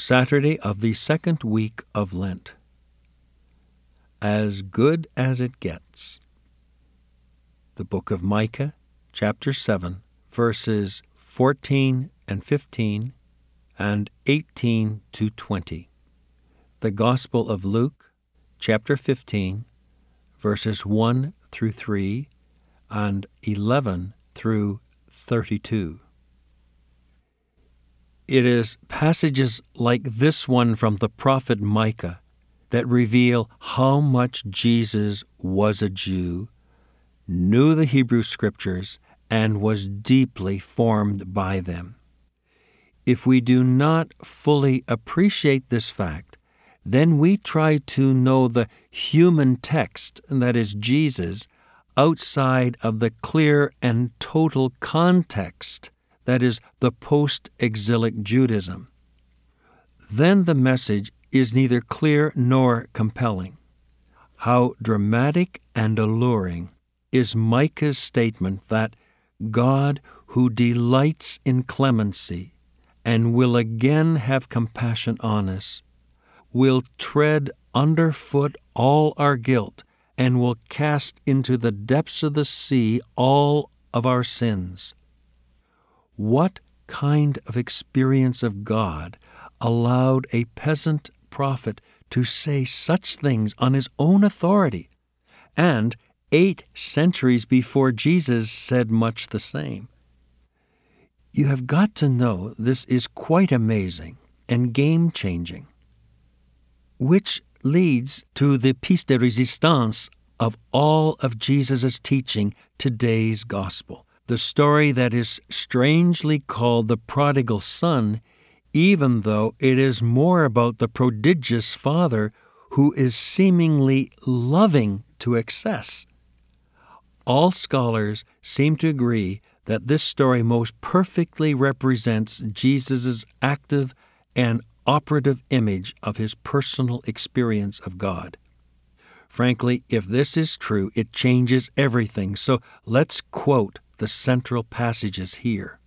Saturday of the second week of Lent. As good as it gets. The book of Micah, chapter 7, verses 14 and 15, and 18 to 20. The Gospel of Luke, chapter 15, verses 1 through 3, and 11 through 32. It is passages like this one from the prophet Micah that reveal how much Jesus was a Jew, knew the Hebrew Scriptures, and was deeply formed by them. If we do not fully appreciate this fact, then we try to know the human text, that is Jesus, outside of the clear and total context, that is the post-exilic Judaism. Then the message is neither clear nor compelling. How dramatic and alluring is Micah's statement that God, who delights in clemency and will again have compassion on us, will tread underfoot all our guilt and will cast into the depths of the sea all of our sins. What kind of experience of God allowed a peasant prophet to say such things on his own authority, and 8 centuries before Jesus said much the same? You have got to know this is quite amazing and game-changing, which leads to the pièce de résistance of all of Jesus' teaching, today's gospel. The story that is strangely called the prodigal son, even though it is more about the prodigious father who is seemingly loving to excess. All scholars seem to agree that this story most perfectly represents Jesus' active and operative image of his personal experience of God. Frankly, if this is true, it changes everything. So let's quote the central passages here.